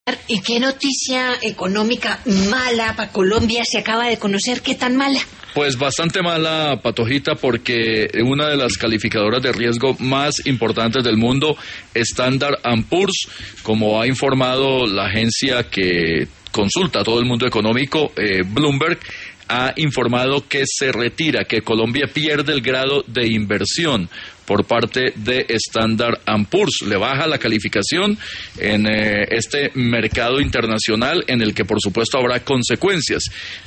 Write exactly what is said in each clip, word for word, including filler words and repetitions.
¿Y qué noticia económica mala para Colombia se acaba de conocer? ¿Qué tan mala? Pues bastante mala, Patojita, porque una de las calificadoras de riesgo más importantes del mundo, Standard and Poor's, como ha informado la agencia que consulta a todo el mundo económico, eh, Bloomberg, ha informado que se retira, que Colombia pierde el grado de inversión por parte de Standard and Poor's. Le baja la calificación en eh, este mercado internacional en el que por supuesto habrá consecuencias.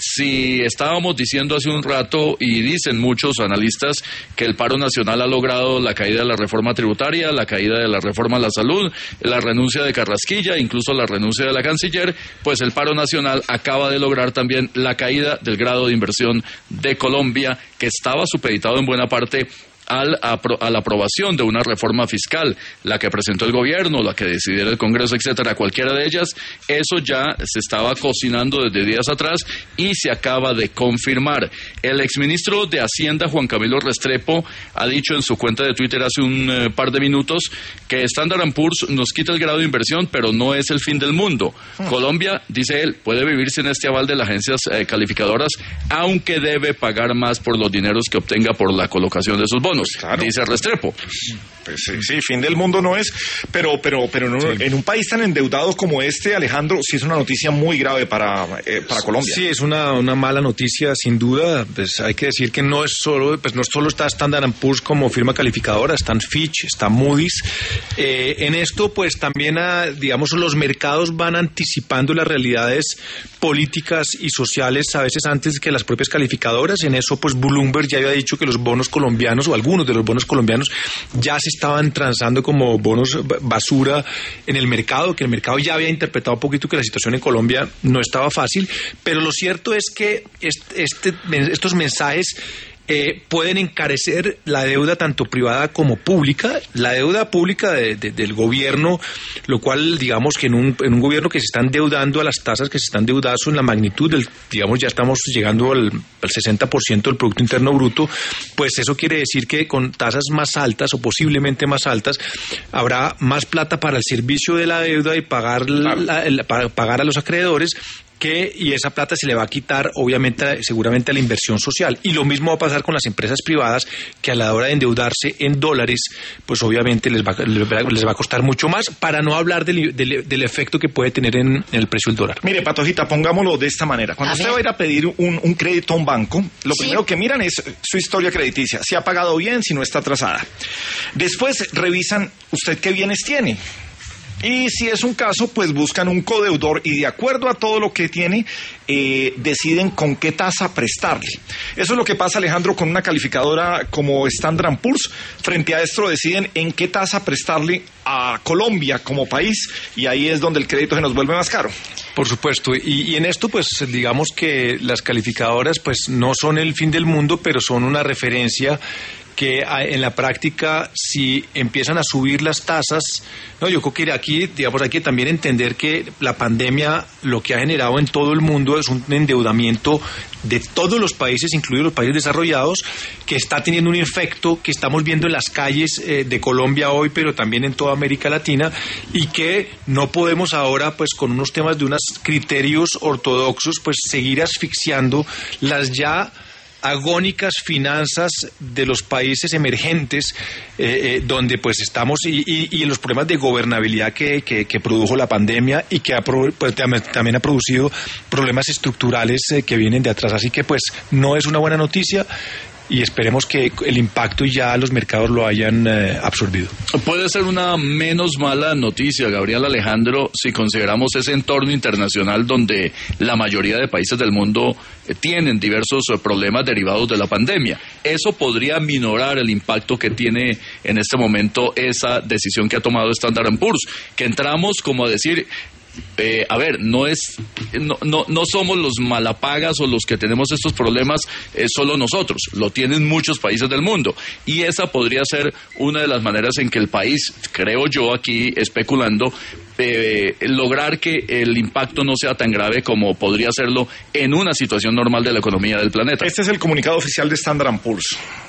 Si estábamos diciendo hace un rato, y dicen muchos analistas, que el paro nacional ha logrado la caída de la reforma tributaria, la caída de la reforma a la salud, la renuncia de Carrasquilla, incluso la renuncia de la canciller, pues el paro nacional acaba de lograr también la caída del grado de inversión de Colombia, que estaba supeditado en buena parte Al, a, a la aprobación de una reforma fiscal, la que presentó el gobierno, la que decidiera el Congreso, etcétera, cualquiera de ellas. Eso ya se estaba cocinando desde días atrás y se acaba de confirmar. El exministro de Hacienda, Juan Camilo Restrepo, ha dicho en su cuenta de Twitter hace un eh, par de minutos que Standard and Poor's nos quita el grado de inversión, pero no es el fin del mundo. Hmm. Colombia, dice él, puede vivir sin este aval de las agencias eh, calificadoras, aunque debe pagar más por los dineros que obtenga por la colocación de sus bonos. Claro. Dice Restrepo. Pues, pues sí, sí, fin del mundo no es, pero pero pero en un, sí. en un país tan endeudado como este, Alejandro, sí es una noticia muy grave para eh, para Colombia. Sí, es una una mala noticia sin duda. Pues hay que decir que no es solo, pues no solo está Standard and Poor's como firma calificadora, están Fitch, está Moody's. Eh, en esto, pues también, a, digamos, los mercados van anticipando las realidades políticas y sociales a veces antes que las propias calificadoras. En eso, pues Bloomberg ya había dicho que los bonos colombianos o algunos de los bonos colombianos ya se estaban transando como bonos basura en el mercado, que el mercado ya había interpretado un poquito que la situación en Colombia no estaba fácil, pero lo cierto es que este, este, estos mensajes Eh, pueden encarecer la deuda tanto privada como pública, la deuda pública de, de, del gobierno, lo cual digamos que en un, en un gobierno que se está endeudando a las tasas que se están endeudando en la magnitud del, digamos ya estamos llegando al, al sesenta por ciento del Producto Interno Bruto, pues eso quiere decir que con tasas más altas o posiblemente más altas habrá más plata para el servicio de la deuda y pagar, la, la, la, para pagar a los acreedores, que, y esa plata se le va a quitar obviamente seguramente a la inversión social, y lo mismo va a pasar con las empresas privadas, que a la hora de endeudarse en dólares pues obviamente les va, les va a costar mucho más, para no hablar del, del, del efecto que puede tener en, en el precio del dólar. Mire, Patojita, pongámoslo de esta manera: cuando a usted ver. va a ir a pedir un, un crédito a un banco, lo sí. primero que miran es su historia crediticia, si ha pagado bien, si no está atrasada. Después revisan usted qué bienes tiene. Y si es un caso, pues buscan un codeudor y de acuerdo a todo lo que tiene, eh, deciden con qué tasa prestarle. Eso es lo que pasa, Alejandro, con una calificadora como Standard and Poor's. Frente a esto deciden en qué tasa prestarle a Colombia como país, y ahí es donde el crédito se nos vuelve más caro. Por supuesto, y, y en esto pues digamos que las calificadoras pues no son el fin del mundo, pero son una referencia que en la práctica, si empiezan a subir las tasas, no, yo creo que aquí, digamos, hay que también entender que la pandemia lo que ha generado en todo el mundo es un endeudamiento de todos los países, incluidos los países desarrollados, que está teniendo un efecto que estamos viendo en las calles eh, de Colombia hoy, pero también en toda América Latina, y que no podemos ahora, pues, con unos temas de unos criterios ortodoxos, pues, seguir asfixiando las ya agónicas finanzas de los países emergentes, eh, eh, donde pues estamos, y, y, y los problemas de gobernabilidad que, que, que produjo la pandemia y que ha, pues, también ha producido problemas estructurales eh, que vienen de atrás. Así que pues no es una buena noticia, y esperemos que el impacto ya los mercados lo hayan eh, absorbido. Puede ser una menos mala noticia, Gabriel Alejandro, si consideramos ese entorno internacional donde la mayoría de países del mundo eh, tienen diversos eh, problemas derivados de la pandemia. Eso podría minorar el impacto que tiene en este momento esa decisión que ha tomado Standard and Poor's, que entramos como a decir... Eh, a ver, no es, no, no, no somos los malapagas o los que tenemos estos problemas eh, solo nosotros, lo tienen muchos países del mundo, y esa podría ser una de las maneras en que el país, creo yo aquí especulando, eh, lograr que el impacto no sea tan grave como podría serlo en una situación normal de la economía del planeta. Este es el comunicado oficial de Standard and Poor's.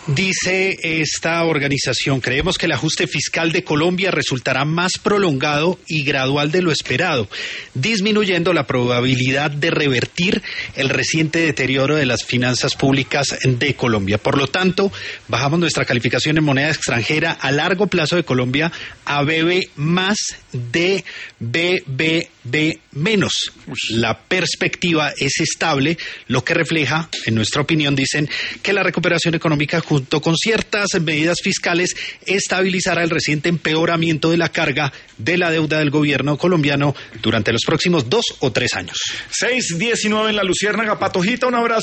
Dice esta organización, creemos que el ajuste fiscal de Colombia resultará más prolongado y gradual de lo esperado, disminuyendo la probabilidad de revertir el reciente deterioro de las finanzas públicas de Colombia. Por lo tanto, bajamos nuestra calificación en moneda extranjera a largo plazo de Colombia a B B más de B B B menos. La perspectiva es estable, lo que refleja, en nuestra opinión, dicen que la recuperación económica junto con ciertas medidas fiscales estabilizará el reciente empeoramiento de la carga de la deuda del gobierno colombiano durante los próximos dos o tres años. seis diecinueve en la Luciérnaga. Patojita, un abrazo.